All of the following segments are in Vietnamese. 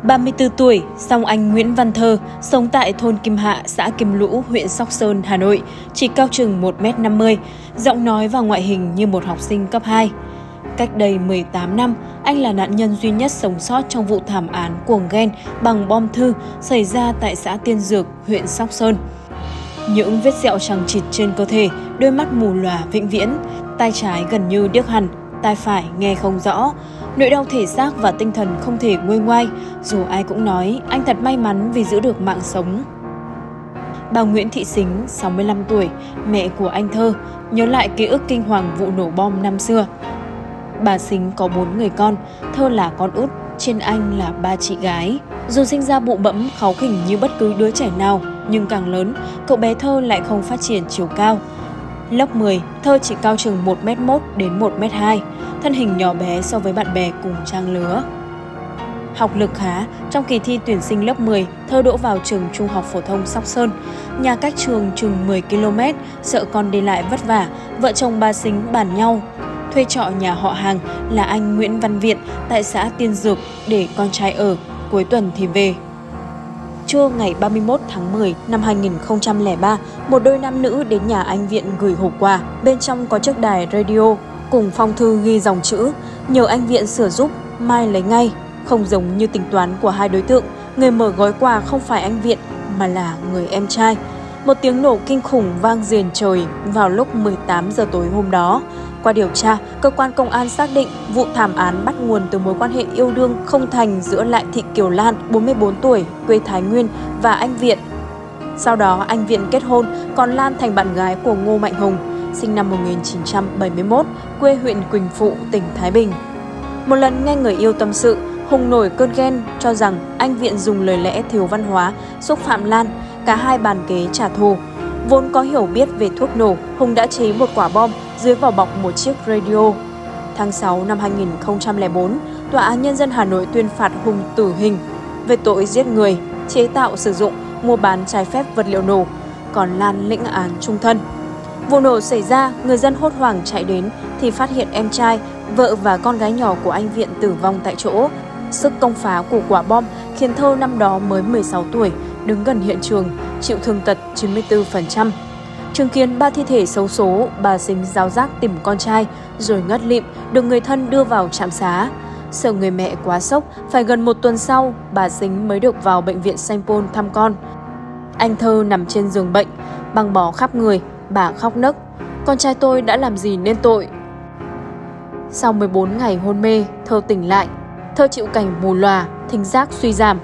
34 tuổi, song anh Nguyễn Văn Thơ, sống tại thôn Kim Hạ, xã Kim Lũ, huyện Sóc Sơn, Hà Nội, chỉ cao chừng 1m50, giọng nói và ngoại hình như một học sinh cấp 2. Cách đây 18 năm, anh là nạn nhân duy nhất sống sót trong vụ thảm án cuồng ghen bằng bom thư xảy ra tại xã Tiên Dược, huyện Sóc Sơn. Những vết sẹo chằng chịt trên cơ thể, đôi mắt mù lòa vĩnh viễn, tai trái gần như điếc hẳn, tai phải nghe không rõ. Nỗi đau thể xác và tinh thần không thể nguôi ngoai, dù ai cũng nói anh thật may mắn vì giữ được mạng sống. Bà Nguyễn Thị Sính, 65 tuổi, mẹ của anh Thơ, nhớ lại ký ức kinh hoàng vụ nổ bom năm xưa. Bà Sính có 4 người con, Thơ là con út, trên anh là 3 chị gái. Dù sinh ra bụ bẫm, kháu khỉnh như bất cứ đứa trẻ nào, nhưng càng lớn, cậu bé Thơ lại không phát triển chiều cao. Lớp 10, Thơ chỉ cao chừng 1m1 đến 1m2, thân hình nhỏ bé so với bạn bè cùng trang lứa. Học lực khá, trong kỳ thi tuyển sinh lớp 10, Thơ đỗ vào trường Trung học phổ thông Sóc Sơn. Nhà cách trường chừng 10 km, sợ con đi lại vất vả, vợ chồng bà Sính bàn nhau thuê trọ nhà họ hàng là anh Nguyễn Văn Viện tại xã Tiên Dược để con trai ở, cuối tuần thì về. Trưa ngày 31 tháng 10 năm 2003, một đôi nam nữ đến nhà anh Viện gửi hộp quà. Bên trong có chiếc đài radio cùng phong thư ghi dòng chữ nhờ anh Viện sửa giúp, mai lấy ngay. Không giống như tính toán của hai đối tượng, người mở gói quà không phải anh Viện mà là người em trai. Một tiếng nổ kinh khủng vang rền trời vào lúc 18 giờ tối hôm đó. Qua điều tra, cơ quan công an xác định vụ thảm án bắt nguồn từ mối quan hệ yêu đương không thành giữa Lại Thị Kiều Lan, 44 tuổi, quê Thái Nguyên và anh Viện. Sau đó, anh Viện kết hôn, còn Lan thành bạn gái của Ngô Mạnh Hùng, sinh năm 1971, quê huyện Quỳnh Phụ, tỉnh Thái Bình. Một lần nghe người yêu tâm sự, Hùng nổi cơn ghen cho rằng anh Viện dùng lời lẽ thiếu văn hóa, xúc phạm Lan, cả hai bàn kế trả thù. Vốn có hiểu biết về thuốc nổ, Hùng đã chế một quả bom dưới vỏ bọc một chiếc radio. Tháng 6 năm 2004, Tòa án Nhân dân Hà Nội tuyên phạt Hùng tử hình về tội giết người, chế tạo, sử dụng, mua bán trái phép vật liệu nổ, còn Lan lĩnh án chung thân. Vụ nổ xảy ra, người dân hốt hoảng chạy đến thì phát hiện em trai, vợ và con gái nhỏ của anh Viện tử vong tại chỗ. Sức công phá của quả bom khiến Thơ năm đó mới 16 tuổi, đứng gần hiện trường, chịu thương tật 94%. Chứng kiến 3 thi thể xấu số, bà Sính giáo giác tìm con trai, rồi ngất lịm, được người thân đưa vào trạm xá. Sợ người mẹ quá sốc, phải gần 1 tuần sau, bà Sính mới được vào bệnh viện Sanh Pôn thăm con. Anh Thơ nằm trên giường bệnh, băng bó khắp người, bà khóc nấc. Con trai tôi đã làm gì nên tội? Sau 14 ngày hôn mê, Thơ tỉnh lại. Thơ chịu cảnh mù lòa, thính giác suy giảm.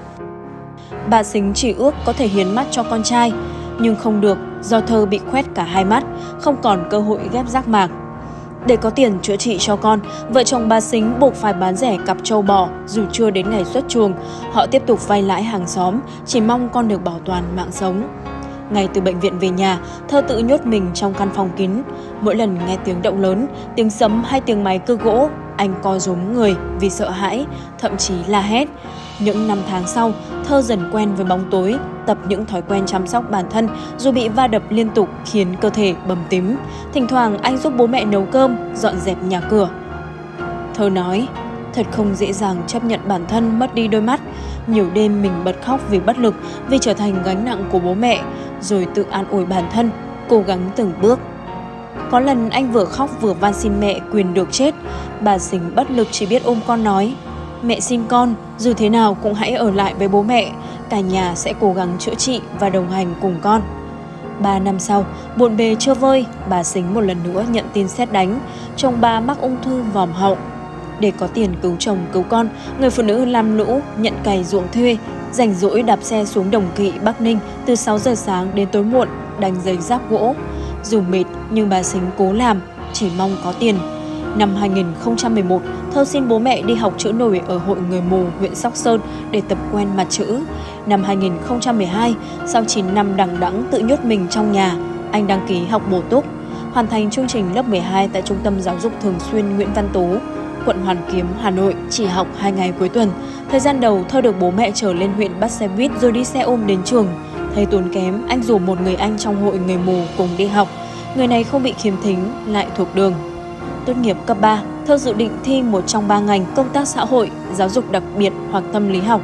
Bà Sính chỉ ước có thể hiến mắt cho con trai, nhưng không được do Thơ bị khoét cả hai mắt, không còn cơ hội ghép giác mạc. Để có tiền chữa trị cho con, vợ chồng bà Sính buộc phải bán rẻ cặp trâu bò dù chưa đến ngày xuất chuồng. Họ tiếp tục vay lãi hàng xóm, chỉ mong con được bảo toàn mạng sống. Ngay từ bệnh viện về nhà, Thơ tự nhốt mình trong căn phòng kín. Mỗi lần nghe tiếng động lớn, tiếng sấm hay tiếng máy cưa gỗ, anh co rúm người vì sợ hãi, thậm chí la hét. Những năm tháng sau, Thơ dần quen với bóng tối, tập những thói quen chăm sóc bản thân dù bị va đập liên tục khiến cơ thể bầm tím. Thỉnh thoảng anh giúp bố mẹ nấu cơm, dọn dẹp nhà cửa. Thơ nói, thật không dễ dàng chấp nhận bản thân mất đi đôi mắt. Nhiều đêm mình bật khóc vì bất lực, vì trở thành gánh nặng của bố mẹ, rồi tự an ủi bản thân, cố gắng từng bước. Có lần anh vừa khóc vừa van xin mẹ quyền được chết. Bà Sính bất lực chỉ biết ôm con nói, mẹ xin con, dù thế nào cũng hãy ở lại với bố mẹ. Cả nhà sẽ cố gắng chữa trị và đồng hành cùng con. 3 năm sau, bộn bề chưa vơi, bà Sính một lần nữa nhận tin sét đánh. Chồng bà mắc ung thư vòm họng. Để có tiền cứu chồng cứu con, người phụ nữ lam lũ, nhận cày ruộng thuê, rảnh rỗi đạp xe xuống Đồng Kỵ, Bắc Ninh từ 6 giờ sáng đến tối muộn, đánh giấy giáp gỗ. Dù mệt nhưng bà Sính cố làm, chỉ mong có tiền. Năm 2011, Thơ xin bố mẹ đi học chữ nổi ở Hội Người Mù, huyện Sóc Sơn để tập quen mặt chữ. Năm 2012, sau 9 năm đằng đẵng tự nhốt mình trong nhà, anh đăng ký học bổ túc, hoàn thành chương trình lớp 12 tại Trung tâm Giáo dục Thường xuyên Nguyễn Văn Tố, quận Hoàn Kiếm, Hà Nội, chỉ học 2 ngày cuối tuần. Thời gian đầu, Thơ được bố mẹ chở lên huyện bắt xe buýt rồi đi xe ôm đến trường. Thấy tốn kém, anh rủ một người anh trong Hội Người Mù cùng đi học. Người này không bị khiếm thính, lại thuộc đường. Tốt nghiệp cấp 3, Thơ dự định thi một trong 3 ngành công tác xã hội, giáo dục đặc biệt hoặc tâm lý học.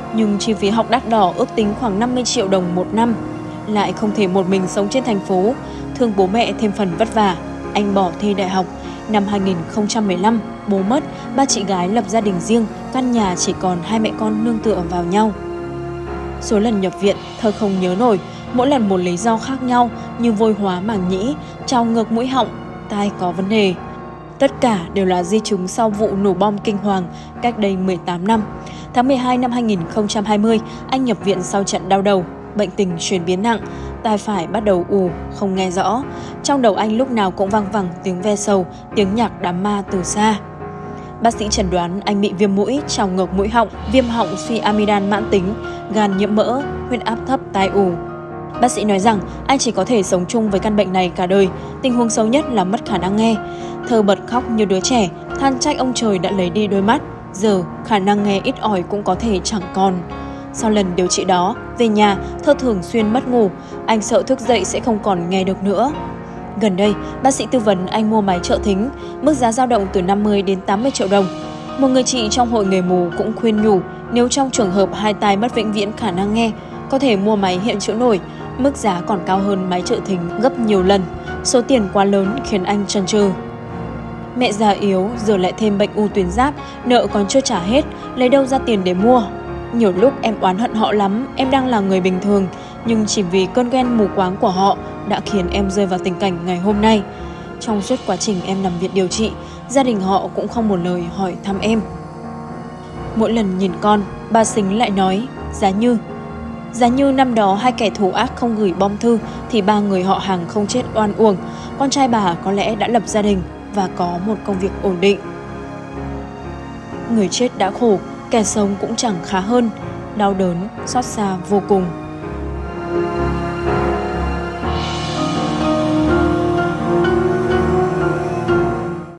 Nhưng chi phí học đắt đỏ ước tính khoảng 50 triệu đồng một năm. Lại không thể một mình sống trên thành phố, thương bố mẹ thêm phần vất vả. Anh bỏ thi đại học. Năm 2015, bố mất, ba chị gái lập gia đình riêng, căn nhà chỉ còn hai mẹ con nương tựa vào nhau. Số lần nhập viện, Thơ không nhớ nổi, mỗi lần một lý do khác nhau như vôi hóa màng nhĩ, trào ngược mũi họng, tai có vấn đề. Tất cả đều là di chứng sau vụ nổ bom kinh hoàng cách đây 18 năm. Tháng 12 năm 2020, anh nhập viện sau trận đau đầu, bệnh tình chuyển biến nặng, tai phải bắt đầu ù, không nghe rõ. Trong đầu anh lúc nào cũng văng vẳng tiếng ve sầu, tiếng nhạc đám ma từ xa. Bác sĩ chẩn đoán anh bị viêm mũi, trào ngược mũi họng, viêm họng suy amidan mãn tính, gan nhiễm mỡ, huyết áp thấp, tai ù. Bác sĩ nói rằng anh chỉ có thể sống chung với căn bệnh này cả đời, tình huống xấu nhất là mất khả năng nghe. Thơ bật khóc như đứa trẻ, than trách ông trời đã lấy đi đôi mắt, giờ khả năng nghe ít ỏi cũng có thể chẳng còn. Sau lần điều trị đó, về nhà, Thơ thường xuyên mất ngủ, anh sợ thức dậy sẽ không còn nghe được nữa. Gần đây, bác sĩ tư vấn anh mua máy trợ thính, mức giá dao động từ 50 đến 80 triệu đồng. Một người chị trong hội người mù cũng khuyên nhủ, nếu trong trường hợp hai tai mất vĩnh viễn khả năng nghe, có thể mua máy hiện chữa nổi, mức giá còn cao hơn máy trợ thính gấp nhiều lần. Số tiền quá lớn khiến anh chần chừ. Mẹ già yếu, giờ lại thêm bệnh u tuyến giáp, nợ còn chưa trả hết, lấy đâu ra tiền để mua? Nhiều lúc em oán hận họ lắm, em đang là người bình thường, nhưng chỉ vì cơn ghen mù quáng của họ đã khiến em rơi vào tình cảnh ngày hôm nay. Trong suốt quá trình em nằm viện điều trị, gia đình họ cũng không một lời hỏi thăm em. Mỗi lần nhìn con, bà Sính lại nói, Giá như năm đó hai kẻ thù ác không gửi bom thư thì ba người họ hàng không chết oan uổng, con trai bà có lẽ đã lập gia đình và có một công việc ổn định. Người chết đã khổ, kẻ sống cũng chẳng khá hơn, đau đớn, xót xa vô cùng.